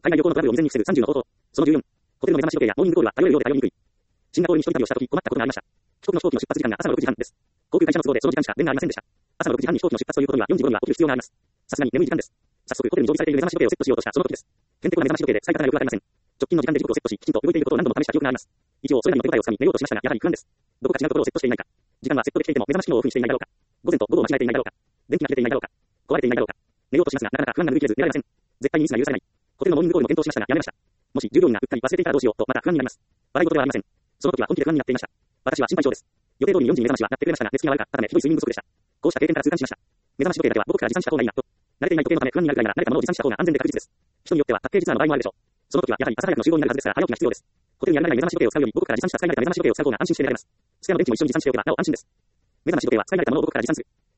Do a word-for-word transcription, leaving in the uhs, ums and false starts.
海外旅行のトラブルを未然に防ぐさんじゅうの方法。そのじゅうよん。ホテルの目覚まし時計やモーニングコールは頼れるようで頼りにくい。シンガポールに一人旅をしたとき困ったことがありました。帰国の飛行機の出発時間が朝のろくじはんです。航空会社の都合でその時間しか便がありませんでした。朝のろくじはんに飛行機の出発ということにはよんじごろには起きる必要があります。さすがに眠い時間です。早速ホテルに常備されている目覚まし時計をセットしようとしたその時です。へんてこな目覚まし時計で使い方がよくわかりません。直近の時間で時刻をセットし、きちんと動いていることを何度も試した記憶があります。一応それなりの手応えをつかみ寝ようとしましたが、やはり不安です。どこか違うところをセットしていないか。時間はセットできていても目覚まし機能をオフにしていないだろうか。午前と午後を間違えていないだろうか。電気が切れていないだろうか。壊れていないだろうか。寝ようとしますが、なかなか不安が拭いきれず寝られません。絶対にミスが許されない。ホテルのモーニングコールも検討しましたが、やめました。もし従業員がうっかり忘れていたらどうしようとまた不安になります。笑い事ではありません。その時は本気で不安になっていました。私は心配性です。予定通りによんじに目覚ましは鳴ってくれましたが、寝つきが悪かったためひどい睡眠不足でした。こうした経験から痛感しました。目覚まし時計だけは母国から持参した方がいいなと。慣れていない時計のため不安になるくらいなら慣れたものを持参した方が安全で確実です。人によってはパッケージツアーの場合もあるでしょう。その時はやはり朝早くの集合になるはずですから早起きが必要です。ホテルにあるない目覚まし時計を使うより母国から持参した使い慣れた目覚まし時計を使う方が安心して寝られます。ステアの電池も一緒に持参しておけばなお安心です。目覚まし時計は使い慣れたものを母国から持参する。